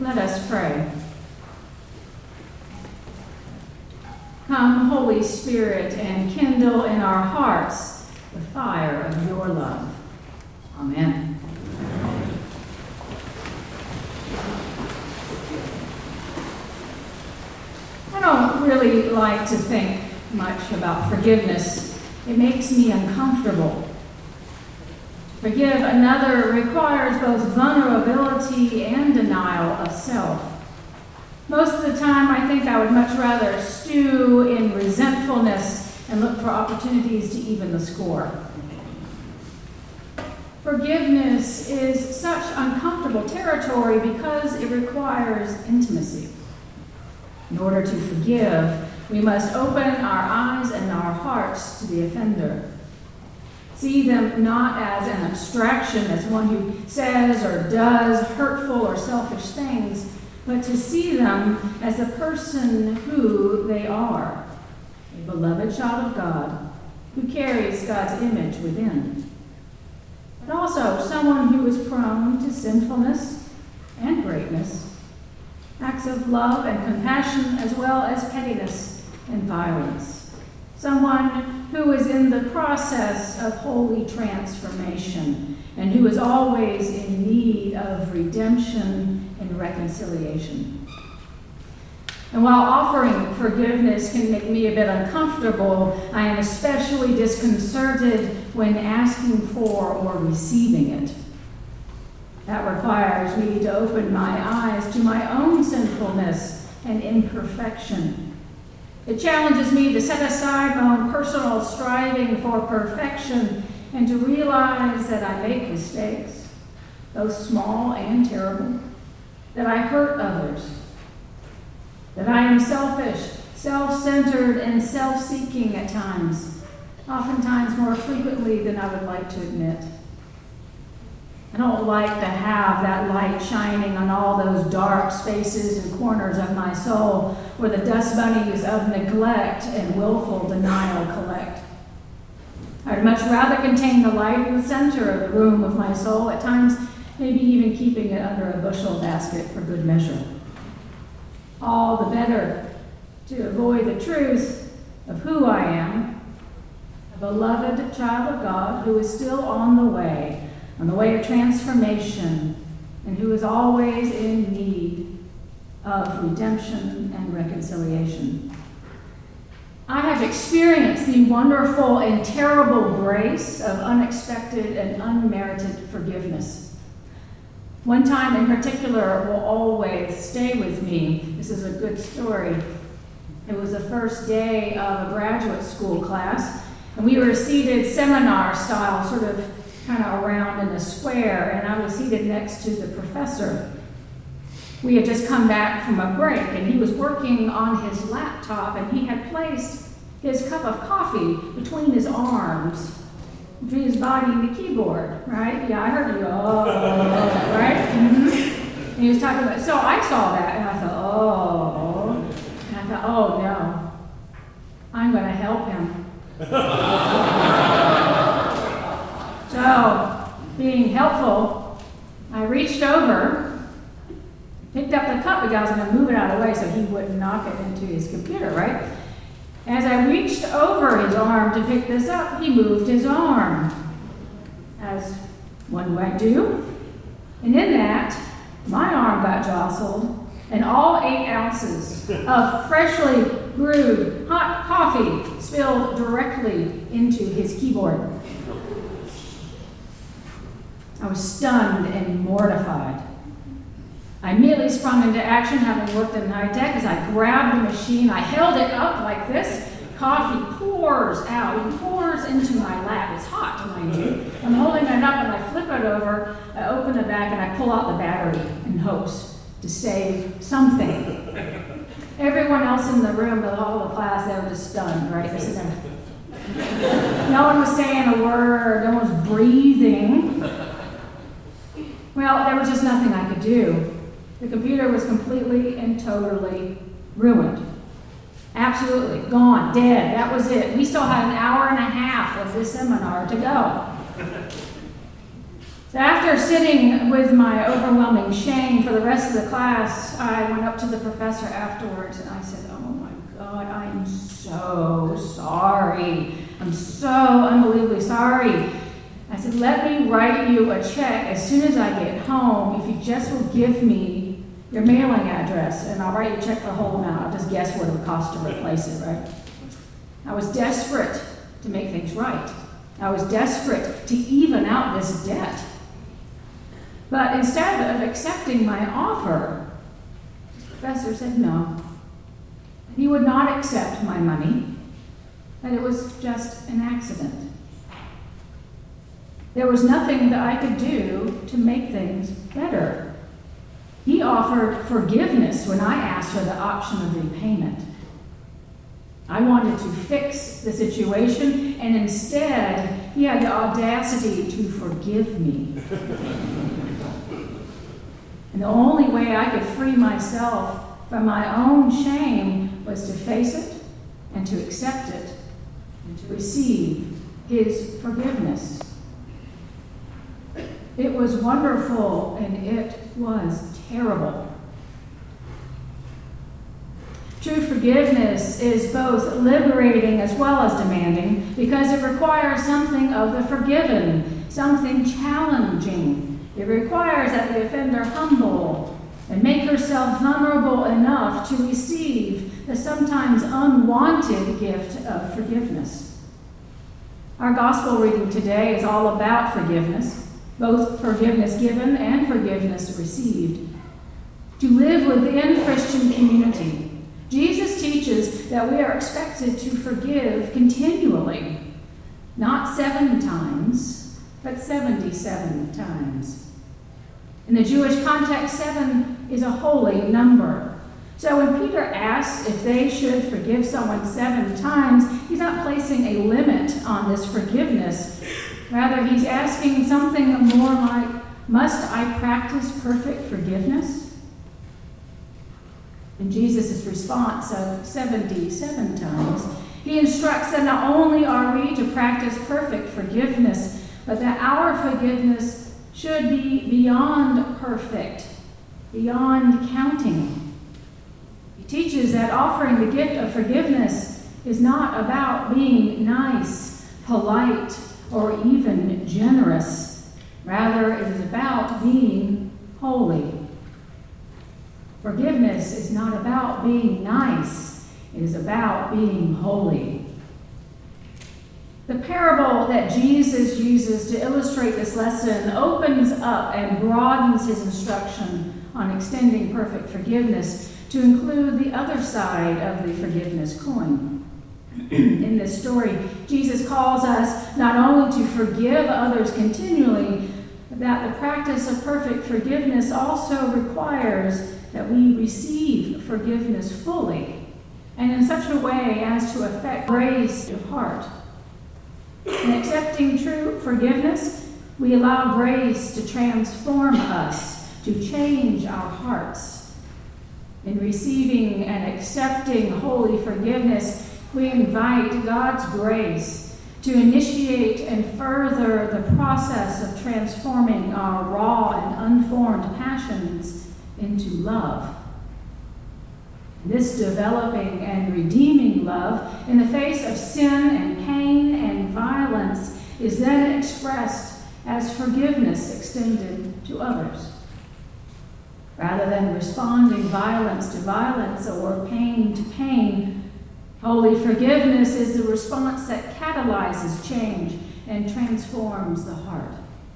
Let us pray. Come, Holy Spirit, and kindle in our hearts the fire of your love. Amen. I don't really like to think much about forgiveness. It makes me uncomfortable. To forgive another requires both vulnerability and denial of self. Most of the time, I think I would much rather stew in resentfulness and look for opportunities to even the score. Forgiveness is such uncomfortable territory because it requires intimacy. In order to forgive, we must open our eyes and our hearts to the offender. See them not as an abstraction, as one who says or does hurtful or selfish things, but to see them as the person who they are, a beloved child of God who carries God's image within. But also someone who is prone to sinfulness and greatness, acts of love and compassion, as well as pettiness and violence. Someone who is in the process of holy transformation and who is always in need of redemption and reconciliation. And while offering forgiveness can make me a bit uncomfortable, I am especially disconcerted when asking for or receiving it. That requires me to open my eyes to my own sinfulness and imperfection. It challenges me to set aside my own personal striving for perfection and to realize that I make mistakes, both small and terrible, that I hurt others, that I am selfish, self-centered, and self-seeking at times, oftentimes more frequently than I would like to admit. I don't like to have that light shining on all those dark spaces and corners of my soul where the dust bunnies of neglect and willful denial collect. I'd much rather contain the light in the center of the room of my soul, at times maybe even keeping it under a bushel basket for good measure. All the better to avoid the truth of who I am, a beloved child of God who is still on the way of transformation, and who is always in need of redemption and reconciliation. I have experienced the wonderful and terrible grace of unexpected and unmerited forgiveness. One time in particular will always stay with me. This is a good story. It was the first day of a graduate school class, and we were seated seminar style, sort of kind of around in a square, and I was seated next to the professor. We had just come back from a break, and he was working on his laptop, and he had placed his cup of coffee between his arms, between his body and the keyboard, right? Yeah, I heard you, right? Mm-hmm. And he was talking about, so I saw that, and I thought, oh no, I'm going to help him. So, being helpful, I reached over, picked up the cup because I was going to move it out of the way so he wouldn't knock it into his computer, right? As I reached over his arm to pick this up, he moved his arm, as one might do. And in that, my arm got jostled, and all 8 ounces of freshly brewed hot coffee spilled directly into his keyboard. I was stunned and mortified. I immediately sprung into action, having worked in high tech, as I grabbed the machine. I held it up like this. Coffee pours out. It pours into my lap. It's hot, mind you. I'm holding it up, and I flip it over. I open the back, and I pull out the battery in hopes to save something. Everyone else in the room, the whole class, they were just stunned, right? No one was saying a word. No one was breathing. Well, there was just nothing I could do. The computer was completely and totally ruined. Absolutely. Gone. Dead. That was it. We still had an hour and a half of this seminar to go. So after sitting with my overwhelming shame for the rest of the class, I went up to the professor afterwards and I said, "Oh my God, I am so sorry. I'm so unbelievably sorry." I said, "Let me write you a check as soon as I get home if you just will give me your mailing address, and I'll write you a check for the whole amount. I'll just guess what it would cost to replace it," right? I was desperate to make things right. I was desperate to even out this debt. But instead of accepting my offer, the professor said no. He would not accept my money, that it was just an accident. There was nothing that I could do to make things better. He offered forgiveness when I asked for the option of repayment. I wanted to fix the situation, and instead, he had the audacity to forgive me. And the only way I could free myself from my own shame was to face it and to accept it and to receive his forgiveness. It was wonderful and it was terrible. True forgiveness is both liberating as well as demanding because it requires something of the forgiven, something challenging. It requires that the offender humble and make herself vulnerable enough to receive the sometimes unwanted gift of forgiveness. Our gospel reading today is all about forgiveness, both forgiveness given and forgiveness received. To live within Christian community, Jesus teaches that we are expected to forgive continually, not 7 times, but 77 times. In the Jewish context, 7 is a holy number. So when Peter asks if they should forgive someone 7 times, he's not placing a limit on this forgiveness. Rather, he's asking something more like, must I practice perfect forgiveness? In Jesus' response of 77 times, he instructs that not only are we to practice perfect forgiveness, but that our forgiveness should be beyond perfect, beyond counting. He teaches that offering the gift of forgiveness is not about being nice, polite, or even generous. Rather, it is about being holy. Forgiveness is not about being nice. It is about being holy. The parable that Jesus uses to illustrate this lesson opens up and broadens his instruction on extending perfect forgiveness to include the other side of the forgiveness coin. In this story, Jesus calls us not only to forgive others continually, but that the practice of perfect forgiveness also requires that we receive forgiveness fully and in such a way as to affect grace of heart. In accepting true forgiveness, we allow grace to transform us, to change our hearts. In receiving and accepting holy forgiveness, we invite God's grace to initiate and further the process of transforming our raw and unformed passions into love. This developing and redeeming love in the face of sin and pain and violence is then expressed as forgiveness extended to others. Rather than responding violence to violence or pain to pain, holy forgiveness is the response that catalyzes change and transforms the heart.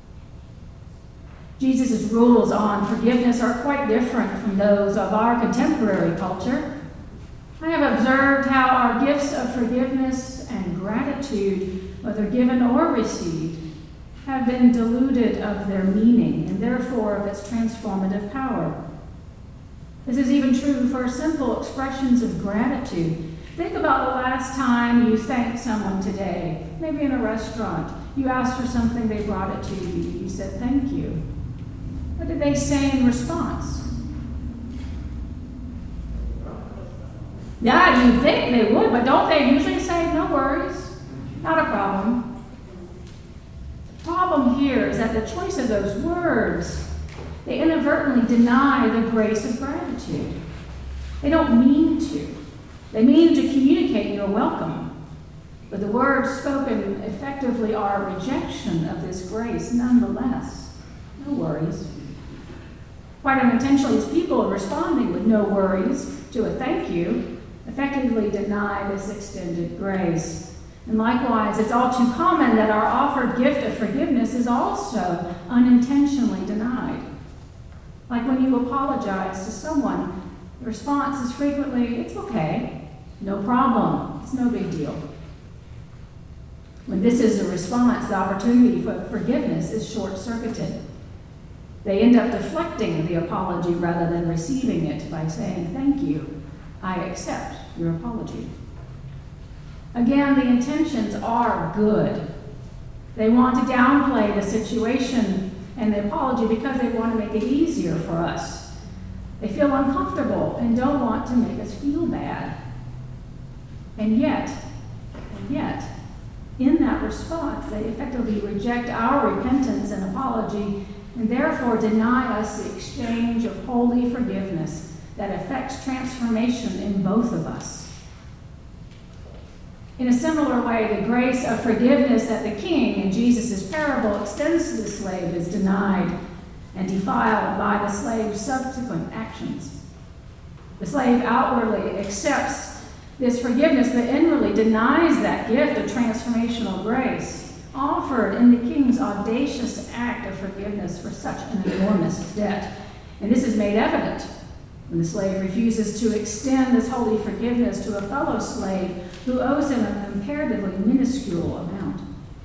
Jesus' rules on forgiveness are quite different from those of our contemporary culture. I have observed how our gifts of forgiveness and gratitude, whether given or received, have been diluted of their meaning and therefore of its transformative power. This is even true for simple expressions of gratitude. Think about the last time you thanked someone today, maybe in a restaurant. You asked for something, they brought it to you. You said, "Thank you." What did they say in response? Yeah, you'd think they would, but don't they usually say, "No worries, not a problem"? The problem here is that the choice of those words, they inadvertently deny the grace of gratitude. They don't mean to. They mean to communicate you're welcome. But the words spoken effectively are a rejection of this grace nonetheless. No worries. Quite unintentionally, as people responding with no worries to a thank you, effectively deny this extended grace. And likewise, it's all too common that our offered gift of forgiveness is also unintentionally denied. Like when you apologize to someone, the response is frequently, it's okay, no problem, it's no big deal. When this is the response, the opportunity for forgiveness is short-circuited. They end up deflecting the apology rather than receiving it by saying, thank you, I accept your apology. Again, the intentions are good. They want to downplay the situation and the apology because they want to make it easier for us. They feel uncomfortable and don't want to make us feel bad. And yet, in that response, they effectively reject our repentance and apology and therefore deny us the exchange of holy forgiveness that affects transformation in both of us. In a similar way, the grace of forgiveness that the king in Jesus' parable extends to the slave is denied and defiled by the slave's subsequent actions. The slave outwardly accepts this forgiveness, but inwardly denies that gift of transformational grace offered in the king's audacious act of forgiveness for such an enormous debt. And this is made evident when the slave refuses to extend this holy forgiveness to a fellow slave who owes him a comparatively minuscule amount.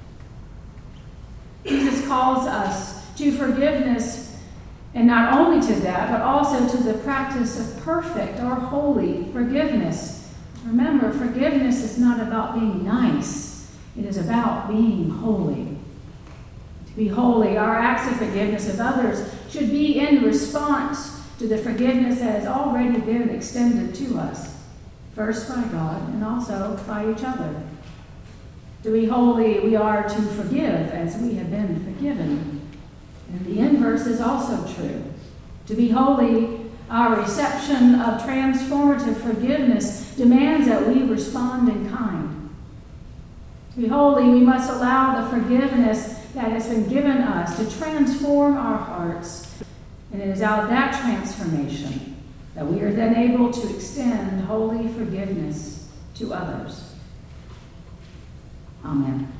Jesus calls us to forgiveness, and not only to that, but also to the practice of perfect or holy forgiveness. Remember, forgiveness is not about being nice. It is about being holy. To be holy, our acts of forgiveness of others should be in response to the forgiveness that has already been extended to us, first by God and also by each other. To be holy, we are to forgive as we have been forgiven. And the inverse is also true. To be holy, our reception of transformative forgiveness demands that we respond in kind. To be holy, we must allow the forgiveness that has been given us to transform our hearts. And it is out of that transformation that we are then able to extend holy forgiveness to others. Amen.